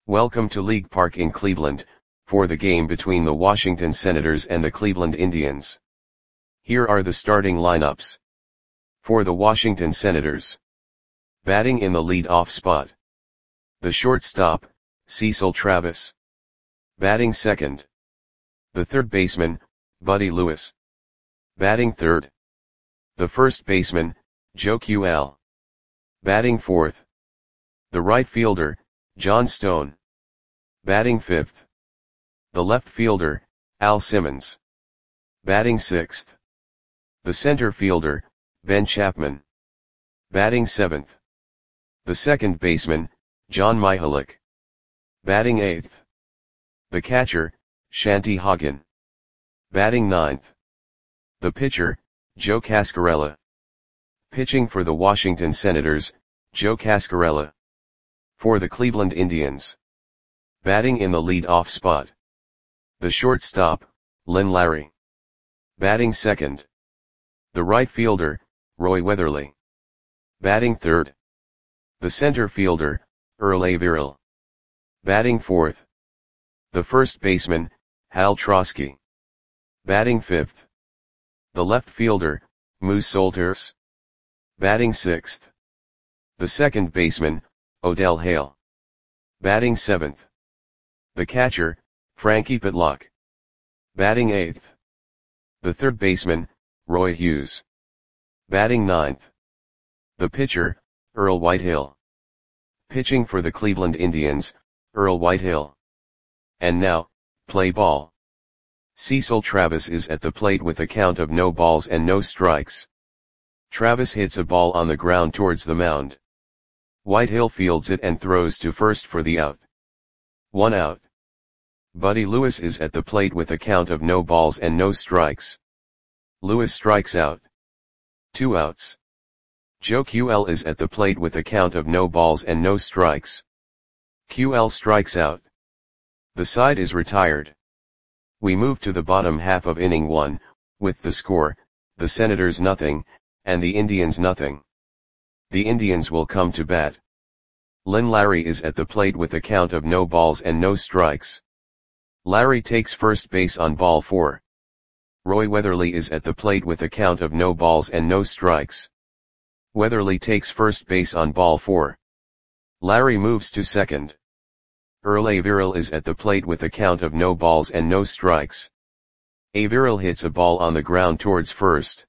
Welcome to League Park in Cleveland, for the game between the Washington Senators and the Cleveland Indians. Here are the starting lineups. For the Washington Senators. Batting in the lead-off spot. The shortstop, Cecil Travis. Batting second. The third baseman, Buddy Lewis. Batting third. The first baseman, Joe QL. Batting fourth. The right fielder, John Stone. Batting fifth. The left fielder, Al Simmons. Batting sixth. The center fielder, Ben Chapman. Batting seventh. The second baseman, John Mihalik. Batting eighth. The catcher, Shanti Hagen. Batting ninth. The pitcher, Joe Cascarella. Pitching for the Washington Senators, Joe Cascarella. For the Cleveland Indians. Batting in the lead-off spot. The shortstop, Lynn Larry. Batting second. The right fielder, Roy Weatherly. Batting third. The center fielder, Earl Averill. Batting fourth. The first baseman, Hal Trosky. Batting fifth. The left fielder, Moose Solters. Batting sixth. The second baseman, Odell Hale. Batting seventh. The catcher, Frankie Pitlock. Batting eighth. The third baseman, Roy Hughes. Batting ninth. The pitcher, Earl Whitehill. Pitching for the Cleveland Indians, Earl Whitehill. And now, play ball. Cecil Travis is at the plate with a count of no balls and no strikes. Travis hits a ball on the ground towards the mound. Whitehill fields it and throws to first for the out. 1 out. Buddy Lewis is at the plate with a count of no balls and no strikes. Lewis strikes out. 2 outs. Joe QL is at the plate with a count of no balls and no strikes. QL strikes out. The side is retired. We move to the bottom half of inning 1, with the score, the Senators nothing, and the Indians nothing. The Indians will come to bat. Lynn Larry is at the plate with a count of no balls and no strikes. Larry takes first base on ball 4. Roy Weatherly is at the plate with a count of no balls and no strikes. Weatherly takes first base on ball 4. Larry moves to second. Earl Averill is at the plate with a count of no balls and no strikes. Averill hits a ball on the ground towards first.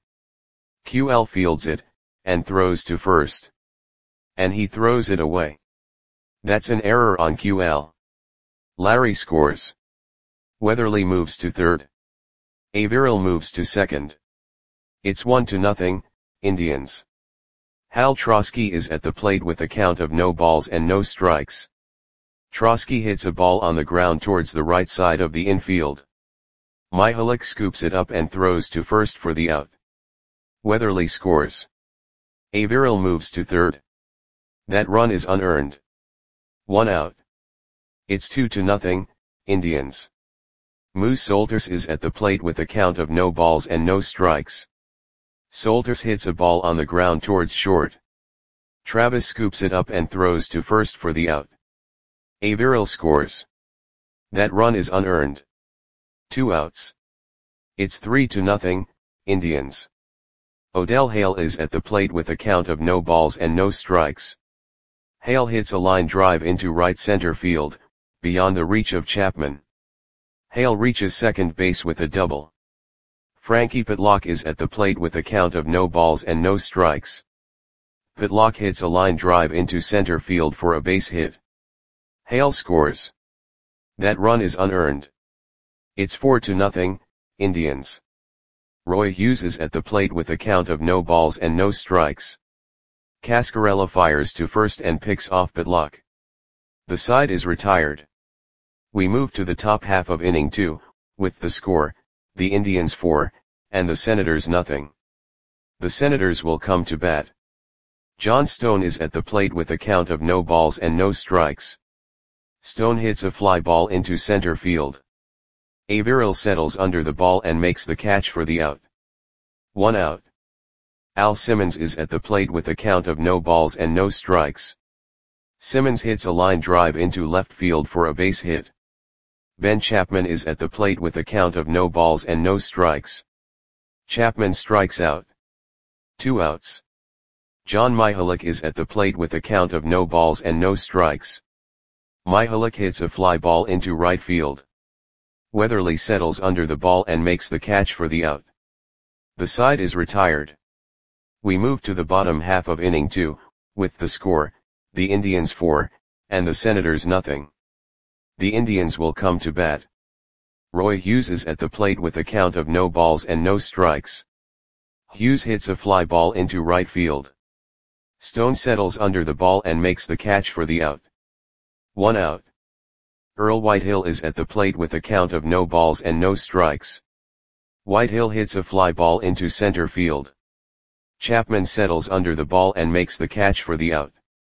QL fields it, and throws to first. And he throws it away. That's an error on QL. Larry scores. Weatherly moves to third. Averill moves to second. It's 1-0, Indians. Hal Trosky is at the plate with a count of no balls and no strikes. Trosky hits a ball on the ground towards the right side of the infield. Mihalik scoops it up and throws to first for the out. Weatherly scores. Averill moves to third. That run is unearned. 1 out. It's 2-0, Indians. Moose Solters is at the plate with a count of no balls and no strikes. Solters hits a ball on the ground towards short. Travis scoops it up and throws to first for the out. Averill scores. That run is unearned. 2 outs. It's 3-0, Indians. Odell Hale is at the plate with a count of no balls and no strikes. Hale hits a line drive into right center field, beyond the reach of Chapman. Hale reaches second base with a double. Frankie Pitlock is at the plate with a count of no balls and no strikes. Pitlock hits a line drive into center field for a base hit. Hale scores. That run is unearned. It's 4-0, Indians. Roy Hughes is at the plate with a count of no balls and no strikes. Cascarella fires to first and picks off Pitlock. The side is retired. We move to the top half of inning 2, with the score, the Indians 4, and the Senators nothing. The Senators will come to bat. John Stone is at the plate with a count of no balls and no strikes. Stone hits a fly ball into center field. Averill settles under the ball and makes the catch for the out. 1 out. Al Simmons is at the plate with a count of no balls and no strikes. Simmons hits a line drive into left field for a base hit. Ben Chapman is at the plate with a count of no balls and no strikes. Chapman strikes out. 2 outs. John Mihalik is at the plate with a count of no balls and no strikes. Mihalik hits a fly ball into right field. Weatherly settles under the ball and makes the catch for the out. The side is retired. We move to the bottom half of inning 2, with the score, the Indians 4, and the Senators nothing. The Indians will come to bat. Roy Hughes is at the plate with a count of no balls and no strikes. Hughes hits a fly ball into right field. Stone settles under the ball and makes the catch for the out. 1 out. Earl Whitehill is at the plate with a count of no balls and no strikes. Whitehill hits a fly ball into center field. Chapman settles under the ball and makes the catch for the out.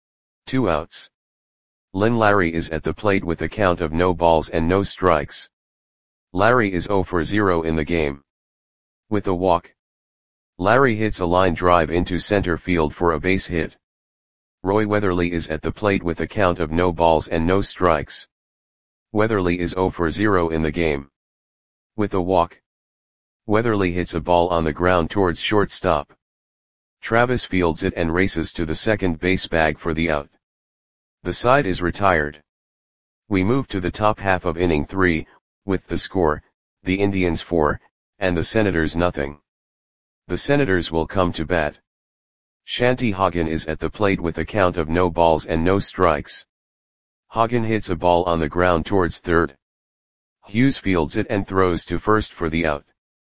2 outs. Lynn Larry is at the plate with a count of no balls and no strikes. Larry is 0 for 0 in the game. With a walk. Larry hits a line drive into center field for a base hit. Roy Weatherly is at the plate with a count of no balls and no strikes. Weatherly is 0 for 0 in the game. With a walk. Weatherly hits a ball on the ground towards shortstop. Travis fields it and races to the second base bag for the out. The side is retired. We move to the top half of inning 3, with the score, the Indians 4, and the Senators nothing. The Senators will come to bat. Shanty Hagen is at the plate with a count of no balls and no strikes. Hagen hits a ball on the ground towards third. Hughes fields it and throws to first for the out.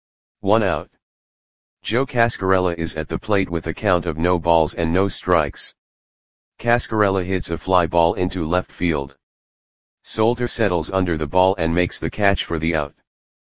1 out. Joe Cascarella is at the plate with a count of no balls and no strikes. Cascarella hits a fly ball into left field. Solter settles under the ball and makes the catch for the out.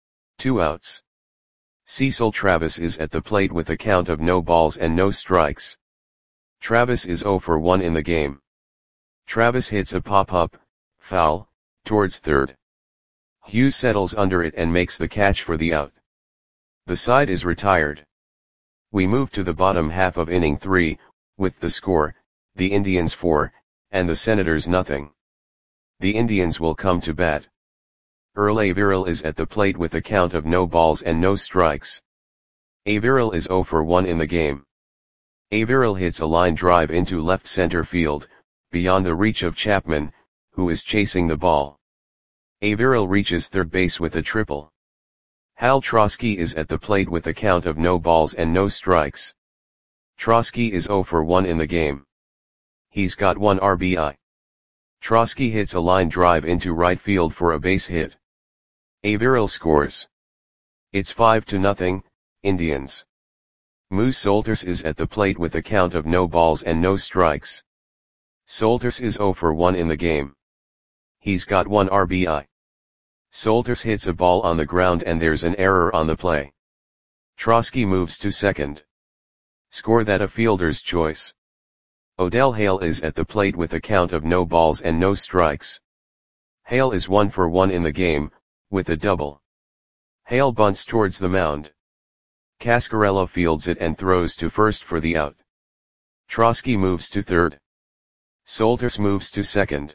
2 outs. Cecil Travis is at the plate with a count of no balls and no strikes. Travis is 0 for 1 in the game. Travis hits a pop-up, foul, towards third. Hughes settles under it and makes the catch for the out. The side is retired. We move to the bottom half of inning 3, with the score, the Indians 4, and the Senators nothing. The Indians will come to bat. Earl Averill is at the plate with a count of no balls and no strikes. Averill is 0 for 1 in the game. Averill hits a line drive into left center field, beyond the reach of Chapman, who is chasing the ball. Averill reaches third base with a triple. Hal Trosky is at the plate with a count of no balls and no strikes. Trosky is 0 for 1 in the game. He's got 1 RBI. Trosky hits a line drive into right field for a base hit. Averill scores. It's 5-0, Indians. Moose Solters is at the plate with a count of no balls and no strikes. Solters is 0 for 1 in the game. He's got 1 RBI. Solters hits a ball on the ground and there's an error on the play. Trosky moves to second. Score that a fielder's choice. Odell Hale is at the plate with a count of no balls and no strikes. Hale is 1 for 1 in the game, with a double. Hale bunts towards the mound. Cascarella fields it and throws to first for the out. Trosky moves to third. Solters moves to second.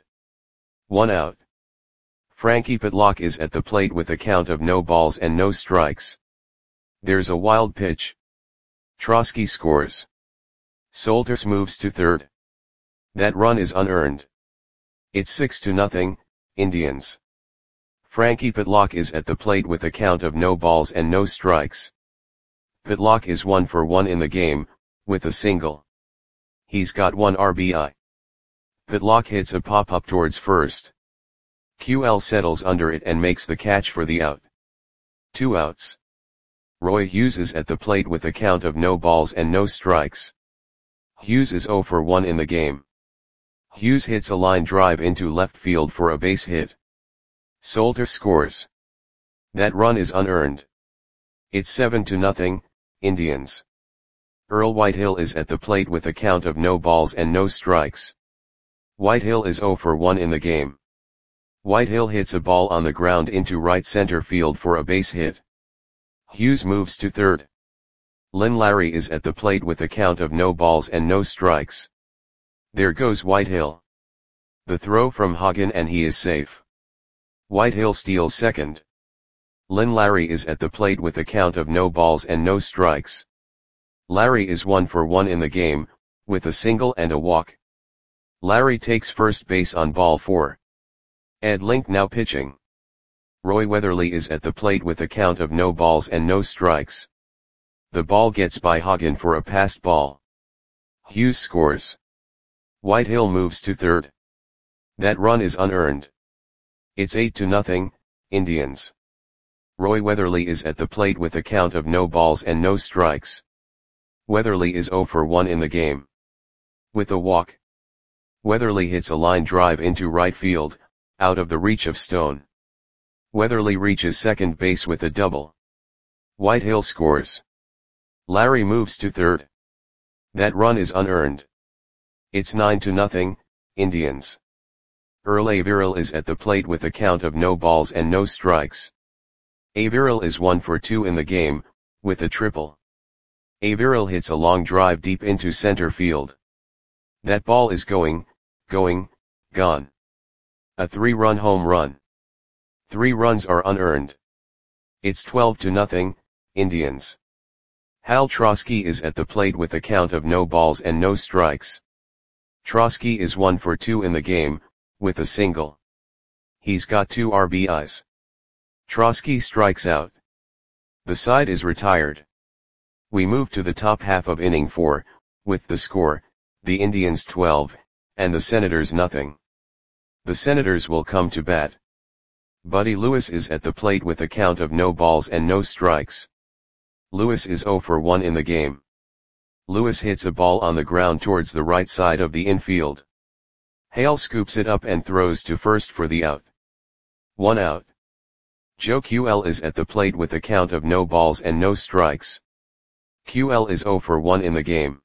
1 out. Frankie Pitlock is at the plate with a count of no balls and no strikes. There's a wild pitch. Trosky scores. Solters moves to third. That run is unearned. It's 6-0, Indians. Frankie Pitlock is at the plate with a count of no balls and no strikes. Pitlock is 1 for 1 in the game, with a single. He's got 1 RBI. Pitlock hits a pop-up towards first. QL settles under it and makes the catch for the out. 2 outs. Roy Hughes is at the plate with a count of no balls and no strikes. Hughes is 0 for 1 in the game. Hughes hits a line drive into left field for a base hit. Solter scores. That run is unearned. It's 7-0, Indians. Earl Whitehill is at the plate with a count of no balls and no strikes. Whitehill is 0 for 1 in the game. Whitehill hits a ball on the ground into right center field for a base hit. Hughes moves to third. Lynn Larry is at the plate with a count of no balls and no strikes. There goes Whitehill. The throw from Hagen and he is safe. Whitehill steals second. Lynn Larry is at the plate with a count of no balls and no strikes. Larry is 1 for 1 in the game, with a single and a walk. Larry takes first base on ball 4. Ed Link now pitching. Roy Weatherly is at the plate with a count of no balls and no strikes. The ball gets by Hagen for a passed ball. Hughes scores. Whitehill moves to third. That run is unearned. It's 8-0, Indians. Roy Weatherly is at the plate with a count of no balls and no strikes. Weatherly is 0 for 1 in the game. With a walk. Weatherly hits a line drive into right field, out of the reach of Stone. Weatherly reaches second base with a double. Whitehill scores. Larry moves to third. That run is unearned. It's 9-0, Indians. Earl Averill is at the plate with a count of no balls and no strikes. Averill is 1 for 2 in the game, with a triple. Averill hits a long drive deep into center field. That ball is gone. A 3-run home run. 3 runs are unearned. It's 12-0, Indians. Hal Trosky is at the plate with a count of no balls and no strikes. Trosky is 1 for 2 in the game, with a single. He's got 2 RBIs. Trosky strikes out. The side is retired. We move to the top half of inning 4, with the score, the Indians 12, and the Senators nothing. The Senators will come to bat. Buddy Lewis is at the plate with a count of no balls and no strikes. Lewis is 0 for 1 in the game. Lewis hits a ball on the ground towards the right side of the infield. Hale scoops it up and throws to first for the out. 1 out. Joe QL is at the plate with a count of no balls and no strikes. QL is 0 for 1 in the game.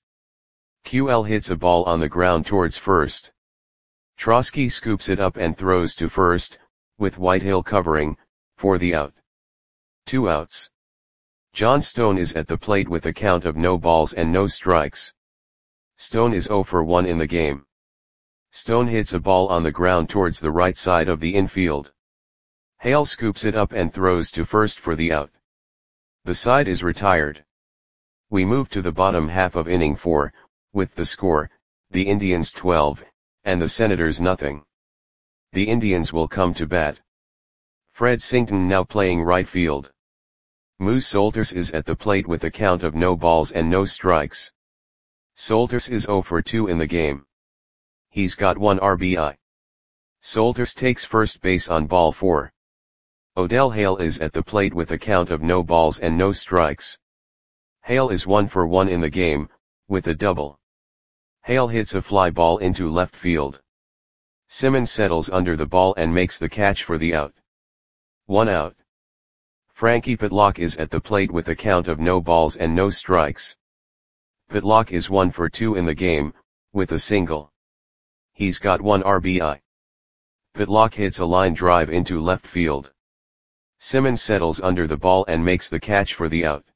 QL hits a ball on the ground towards first. Trosky scoops it up and throws to first, with Whitehill covering, for the out. 2 outs. John Stone is at the plate with a count of no balls and no strikes. Stone is 0 for 1 in the game. Stone hits a ball on the ground towards the right side of the infield. Hale scoops it up and throws to first for the out. The side is retired. We move to the bottom half of inning 4, with the score, the Indians 12, and the Senators nothing. The Indians will come to bat. Fred Sington now playing right field. Moose Solters is at the plate with a count of no balls and no strikes. Solters is 0 for 2 in the game. He's got 1 RBI. Solters takes first base on ball 4. Odell Hale is at the plate with a count of no balls and no strikes. Hale is 1 for 1 in the game, with a double. Hale hits a fly ball into left field. Simmons settles under the ball and makes the catch for the out. 1 out. Frankie Pitlock is at the plate with a count of no balls and no strikes. Pitlock is 1 for 2 in the game, with a single. He's got 1 RBI. Pitlock hits a line drive into left field. Simmons settles under the ball and makes the catch for the out.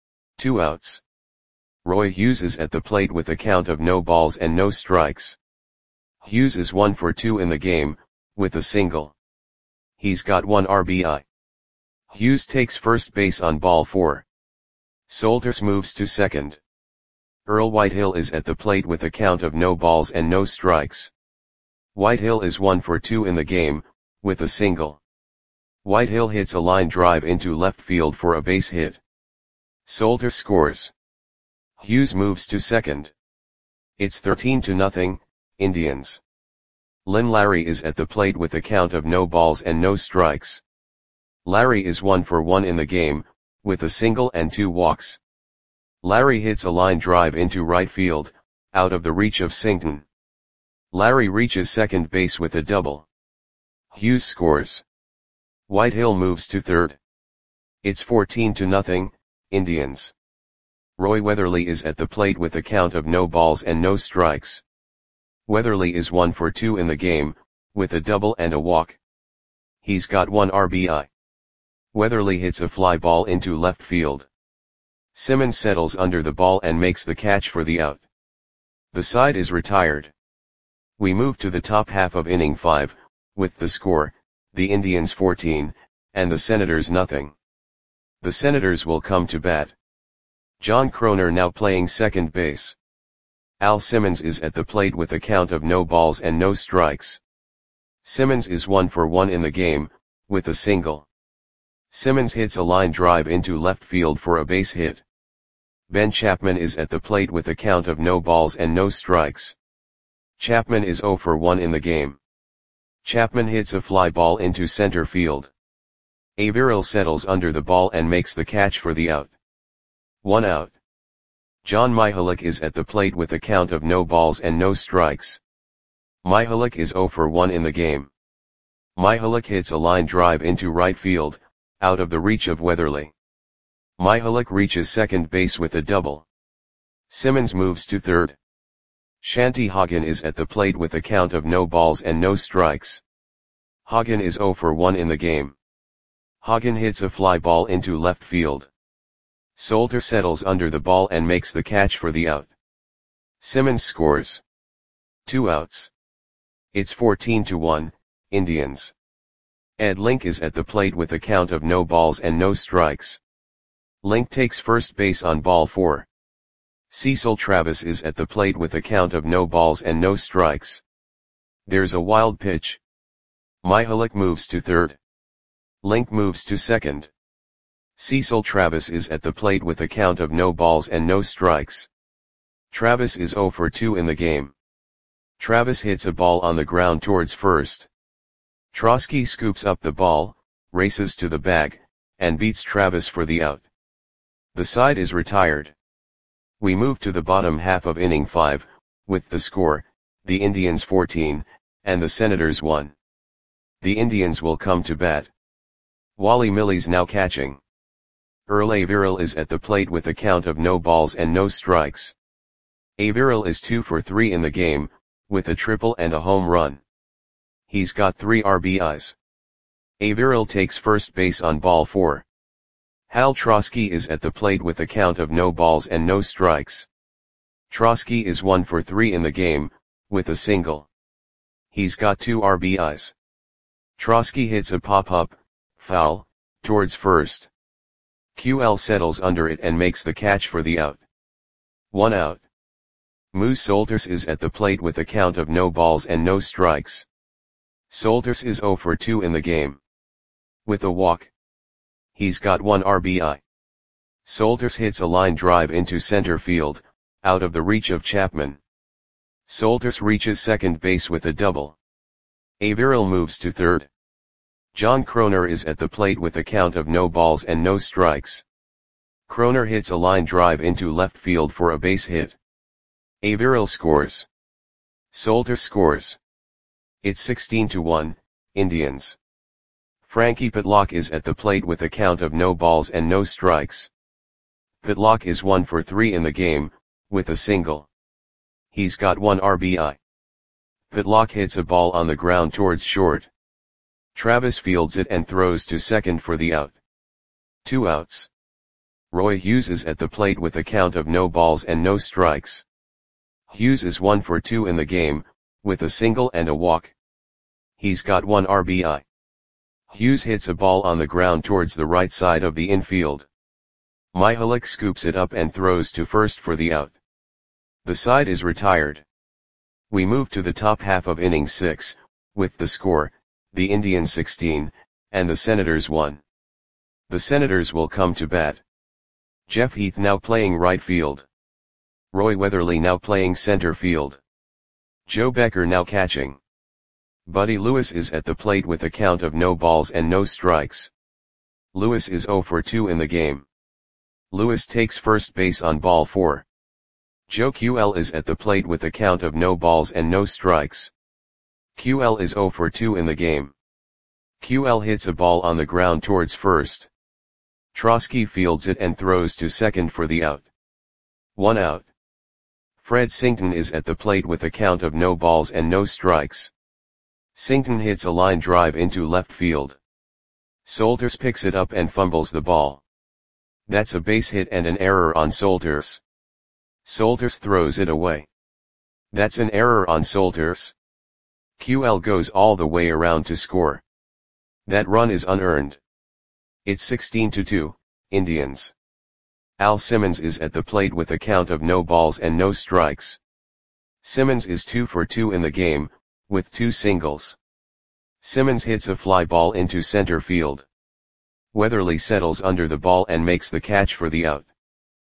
2 outs. Roy Hughes is at the plate with a count of no balls and no strikes. Hughes is 1 for 2 in the game, with a single. He's got 1 RBI. Hughes takes first base on ball 4. Solters moves to second. Earl Whitehill is at the plate with a count of no balls and no strikes. Whitehill is 1 for 2 in the game, with a single. Whitehill hits a line drive into left field for a base hit. Solters scores. Hughes moves to second. It's 13-0, Indians. Lynn Larry is at the plate with a count of no balls and no strikes. Larry is 1 for 1 in the game, with a single and 2 walks. Larry hits a line drive into right field, out of the reach of Sington. Larry reaches second base with a double. Hughes scores. Whitehill moves to third. It's 14-0, Indians. Roy Weatherly is at the plate with a count of no balls and no strikes. Weatherly is 1 for 2 in the game, with a double and a walk. He's got 1 RBI. Weatherly hits a fly ball into left field. Simmons settles under the ball and makes the catch for the out. The side is retired. We move to the top half of inning 5, with the score, the Indians 14, and the Senators nothing. The Senators will come to bat. John Kroner now playing second base. Al Simmons is at the plate with a count of no balls and no strikes. Simmons is 1 for 1 in the game, with a single. Simmons hits a line drive into left field for a base hit. Ben Chapman is at the plate with a count of no balls and no strikes. Chapman is 0 for 1 in the game. Chapman hits a fly ball into center field. Averill settles under the ball and makes the catch for the out. 1 out. John Mihalik is at the plate with a count of no balls and no strikes. Mihalik is 0 for 1 in the game. Mihalik hits a line drive into right field, out of the reach of Weatherly. Mihalik reaches second base with a double. Simmons moves to third. Shanti Hagen is at the plate with a count of no balls and no strikes. Hagen is 0 for 1 in the game. Hagen hits a fly ball into left field. Solter settles under the ball and makes the catch for the out. Simmons scores. 2 outs. It's 14-1, Indians. Ed Link is at the plate with a count of no balls and no strikes. Link takes first base on ball 4. Cecil Travis is at the plate with a count of no balls and no strikes. There's a wild pitch. Mihalik moves to third. Link moves to second. Cecil Travis is at the plate with a count of no balls and no strikes. Travis is 0 for 2 in the game. Travis hits a ball on the ground towards first. Trosky scoops up the ball, races to the bag, and beats Travis for the out. The side is retired. We move to the bottom half of inning 5, with the score, the Indians 14, and the Senators 1. The Indians will come to bat. Wally Millie's now catching. Earl Averill is at the plate with a count of no balls and no strikes. Averill is 2 for 3 in the game, with a triple and a home run. He's got 3 RBIs. Averill takes first base on ball 4. Hal Trosky is at the plate with a count of no balls and no strikes. Trosky is 1 for 3 in the game, with a single. He's got 2 RBIs. Trosky hits a pop-up, foul, towards first. QL settles under it and makes the catch for the out. 1 out. Moose Solters is at the plate with a count of no balls and no strikes. Solters is 0 for 2 in the game. With a walk. He's got 1 RBI. Solters hits a line drive into center field, out of the reach of Chapman. Solters reaches second base with a double. Averill moves to third. John Kroner is at the plate with a count of no balls and no strikes. Kroner hits a line drive into left field for a base hit. Averill scores. Solters scores. It's 16-1, Indians. Frankie Pitlock is at the plate with a count of no balls and no strikes. Pitlock is 1 for 3 in the game, with a single. He's got 1 RBI. Pitlock hits a ball on the ground towards short. Travis fields it and throws to second for the out. 2 outs. Roy Hughes is at the plate with a count of no balls and no strikes. Hughes is 1 for 2 in the game, with a single and a walk. He's got 1 RBI. Hughes hits a ball on the ground towards the right side of the infield. Mihalik scoops it up and throws to first for the out. The side is retired. We move to the top half of inning 6, with the score, the Indians 16, and the Senators 1. The Senators will come to bat. Jeff Heath now playing right field. Roy Weatherly now playing center field. Joe Becker now catching. Buddy Lewis is at the plate with a count of no balls and no strikes. Lewis is 0 for 2 in the game. Lewis takes first base on ball 4. Joe QL is at the plate with a count of no balls and no strikes. QL is 0 for 2 in the game. QL hits a ball on the ground towards first. Trosky fields it and throws to second for the out. 1 out. Fred Sington is at the plate with a count of no balls and no strikes. Sington hits a line drive into left field. Solters picks it up and fumbles the ball. That's a base hit and an error on Solters. Solters throws it away. That's an error on Solters. QL goes all the way around to score. That run is unearned. It's 16-2, Indians. Al Simmons is at the plate with a count of no balls and no strikes. Simmons is 2 for 2 in the game, with 2 singles. Simmons hits a fly ball into center field. Weatherly settles under the ball and makes the catch for the out.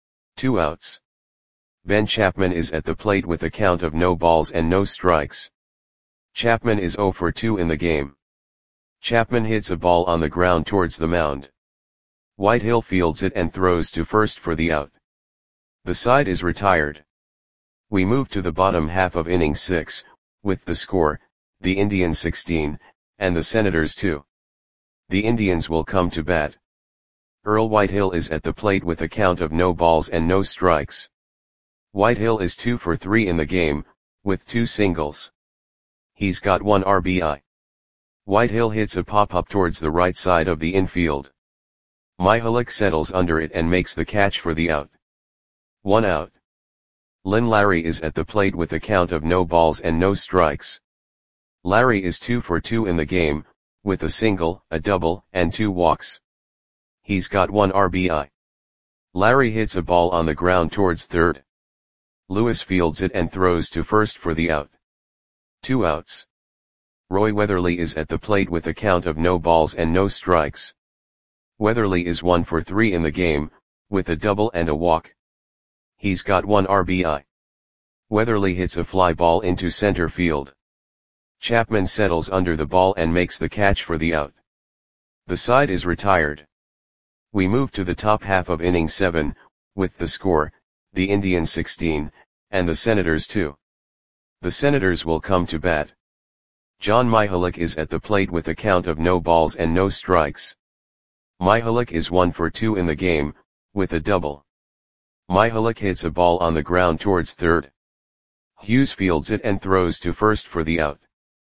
2 outs. Ben Chapman is at the plate with a count of no balls and no strikes. Chapman is 0 for 2 in the game. Chapman hits a ball on the ground towards the mound. Whitehill fields it and throws to first for the out. The side is retired. We move to the bottom half of inning 6, with the score, the Indians 16, and the Senators 2. The Indians will come to bat. Earl Whitehill is at the plate with a count of no balls and no strikes. Whitehill is 2 for 3 in the game, with 2 singles. He's got 1 RBI. Whitehill hits a pop-up towards the right side of the infield. Mihalik settles under it and makes the catch for the out. 1 out. Lynn Larry is at the plate with a count of no balls and no strikes. Larry is 2 for 2 in the game, with a single, a double, and 2 walks. He's got 1 RBI. Larry hits a ball on the ground towards third. Lewis fields it and throws to first for the out. 2 outs. Roy Weatherly is at the plate with a count of no balls and no strikes. Weatherly is 1 for 3 in the game, with a double and a walk. He's got 1 RBI. Weatherly hits a fly ball into center field. Chapman settles under the ball and makes the catch for the out. The side is retired. We move to the top half of inning 7, with the score, the Indians 16, and the Senators 2. The Senators will come to bat. John Mihalik is at the plate with a count of no balls and no strikes. Mihalik is 1 for 2 in the game, with a double. Mihalik hits a ball on the ground towards third. Hughes fields it and throws to first for the out.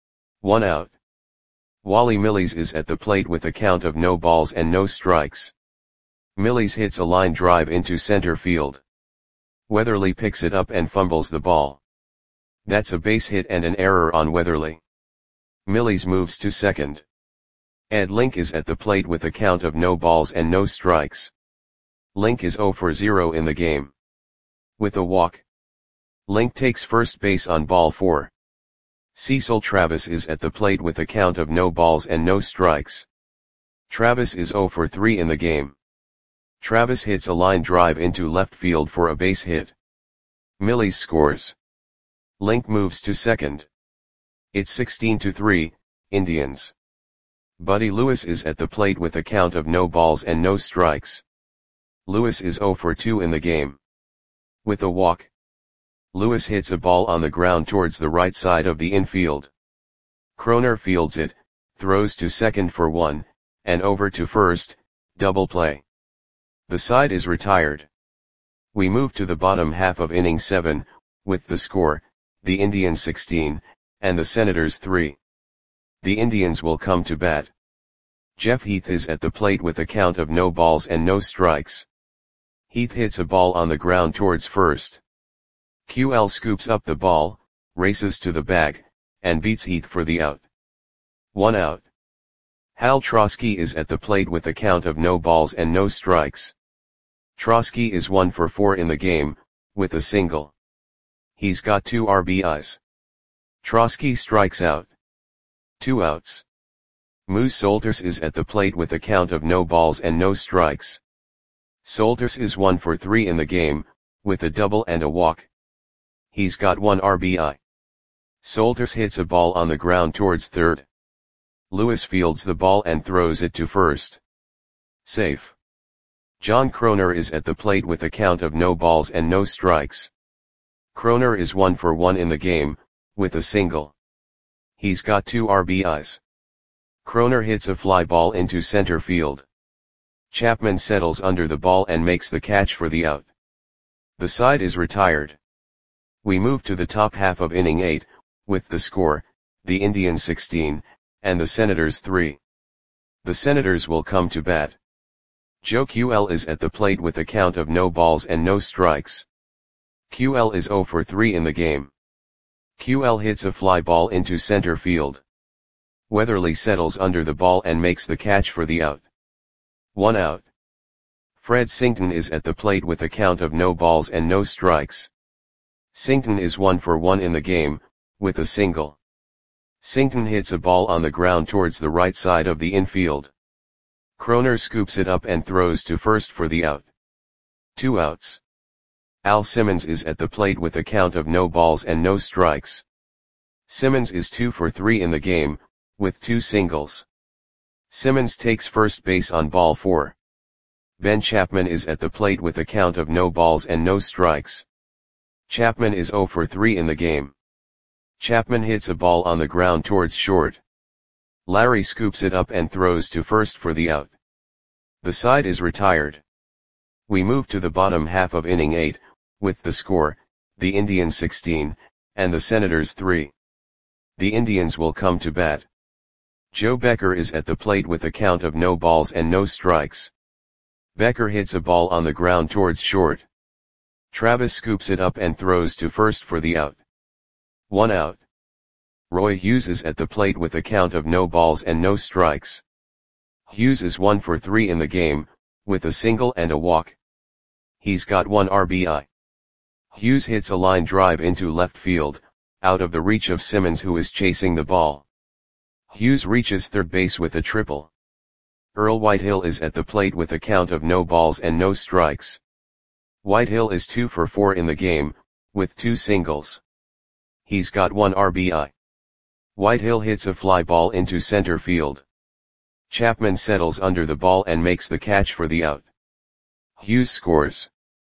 1 out. Wally Millies is at the plate with a count of no balls and no strikes. Millies hits a line drive into center field. Weatherly picks it up and fumbles the ball. That's a base hit and an error on Weatherly. Millies moves to second. Ed Link is at the plate with a count of no balls and no strikes. Link is 0 for 0 in the game. With a walk. Link takes first base on ball 4. Cecil Travis is at the plate with a count of no balls and no strikes. Travis is 0 for 3 in the game. Travis hits a line drive into left field for a base hit. Millies scores. Link moves to second. It's 16-3, Indians. Buddy Lewis is at the plate with a count of no balls and no strikes. Lewis is 0 for 2 in the game. With a walk. Lewis hits a ball on the ground towards the right side of the infield. Kroner fields it, throws to second for 1, and over to first, double play. The side is retired. We move to the bottom half of inning 7, with the score, the Indians 16, and the Senators 3. The Indians will come to bat. Jeff Heath is at the plate with a count of no balls and no strikes. Heath hits a ball on the ground towards first. QL scoops up the ball, races to the bag, and beats Heath for the out. 1 out. Hal Trosky is at the plate with a count of no balls and no strikes. Trosky is 1 for 4 in the game, with a single. He's got 2 RBIs. Trosky strikes out. 2 outs. Moose Solters is at the plate with a count of no balls and no strikes. Solters is 1 for 3 in the game, with a double and a walk. He's got 1 RBI. Solters hits a ball on the ground towards third. Lewis fields the ball and throws it to first. Safe. John Kroner is at the plate with a count of no balls and no strikes. Kroner is 1 for 1 in the game, with a single. He's got 2 RBIs. Kroner hits a fly ball into center field. Chapman settles under the ball and makes the catch for the out. The side is retired. We move to the top half of inning 8, with the score, the Indians 16, and the Senators 3. The Senators will come to bat. Joe QL is at the plate with a count of no balls and no strikes. QL is 0 for 3 in the game. QL hits a fly ball into center field. Weatherly settles under the ball and makes the catch for the out. 1 out. Fred Sington is at the plate with a count of no balls and no strikes. Sington is 1 for 1 in the game, with a single. Sington hits a ball on the ground towards the right side of the infield. Kroner scoops it up and throws to first for the out. 2 outs. Al Simmons is at the plate with a count of no balls and no strikes. Simmons is 2 for 3 in the game, with 2 singles. Simmons takes first base on ball 4. Ben Chapman is at the plate with a count of no balls and no strikes. Chapman is 0 for 3 in the game. Chapman hits a ball on the ground towards short. Larry scoops it up and throws to first for the out. The side is retired. We move to the bottom half of inning 8, with the score, the Indians 16, and the Senators 3. The Indians will come to bat. Joe Becker is at the plate with a count of no balls and no strikes. Becker hits a ball on the ground towards short. Travis scoops it up and throws to first for the out. 1 out. Roy Hughes is at the plate with a count of no balls and no strikes. Hughes is 1 for 3 in the game, with a single and a walk. He's got 1 RBI. Hughes hits a line drive into left field, out of the reach of Simmons, who is chasing the ball. Hughes reaches third base with a triple. Earl Whitehill is at the plate with a count of no balls and no strikes. Whitehill is 2 for 4 in the game, with 2 singles. He's got 1 RBI. Whitehill hits a fly ball into center field. Chapman settles under the ball and makes the catch for the out. Hughes scores.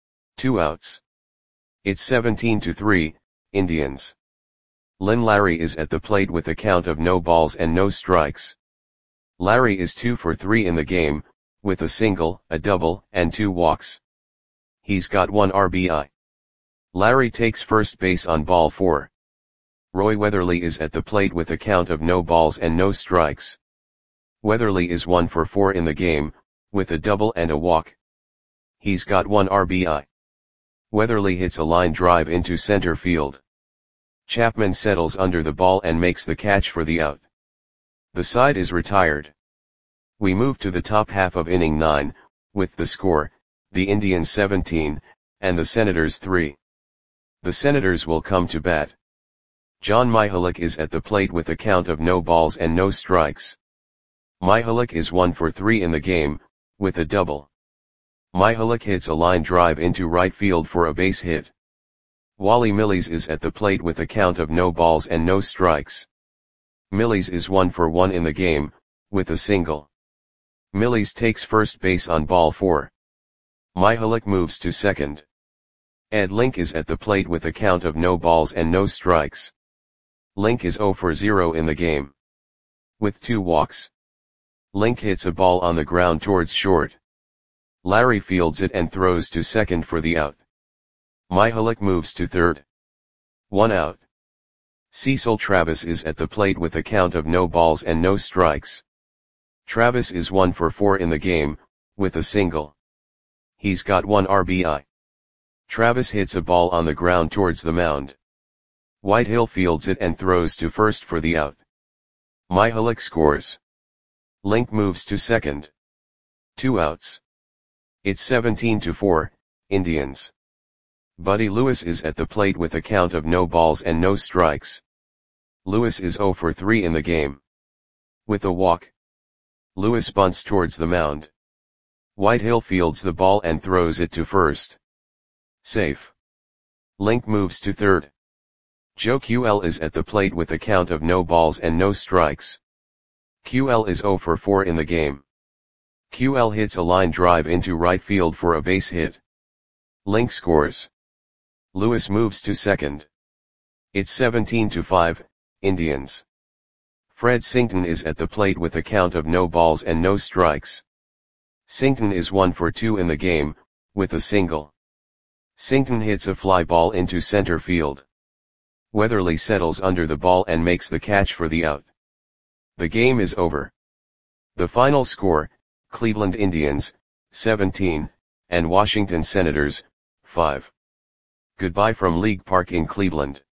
2 outs. It's 17-3, Indians. Lynn Larry is at the plate with a count of no balls and no strikes. Larry is 2 for 3 in the game, with a single, a double, and 2 walks. He's got 1 RBI. Larry takes first base on ball 4. Roy Weatherly is at the plate with a count of no balls and no strikes. Weatherly is 1 for 4 in the game, with a double and a walk. He's got 1 RBI. Weatherly hits a line drive into center field. Chapman settles under the ball and makes the catch for the out. The side is retired. We move to the top half of inning 9, with the score, the Indians 17, and the Senators 3. The Senators will come to bat. John Mihalik is at the plate with a count of no balls and no strikes. Mihalik is 1 for 3 in the game, with a double. Mihalik hits a line drive into right field for a base hit. Wally Millies is at the plate with a count of no balls and no strikes. Millies is 1 for 1 in the game, with a single. Millies takes first base on ball 4. Mihalik moves to second. Ed Link is at the plate with a count of no balls and no strikes. Link is 0 for 0 in the game. With 2 walks. Link hits a ball on the ground towards short. Larry fields it and throws to second for the out. Mihalik moves to third. 1 out. Cecil Travis is at the plate with a count of no balls and no strikes. Travis is 1 for 4 in the game, with a single. He's got 1 RBI. Travis hits a ball on the ground towards the mound. Whitehill fields it and throws to first for the out. Mihalik scores. Link moves to second. 2 outs. It's 17-4, Indians. Buddy Lewis is at the plate with a count of no balls and no strikes. Lewis is 0 for 3 in the game. With a walk. Lewis bunts towards the mound. Whitehill fields the ball and throws it to first. Safe. Link moves to third. Joe QL is at the plate with a count of no balls and no strikes. QL is 0 for 4 in the game. QL hits a line drive into right field for a base hit. Link scores. Lewis moves to second. It's 17-5, Indians. Fred Sington is at the plate with a count of no balls and no strikes. Sington is 1 for 2 in the game, with a single. Sington hits a fly ball into center field. Weatherly settles under the ball and makes the catch for the out. The game is over. The final score, Cleveland Indians, 17, and Washington Senators, 5. Goodbye from League Park in Cleveland.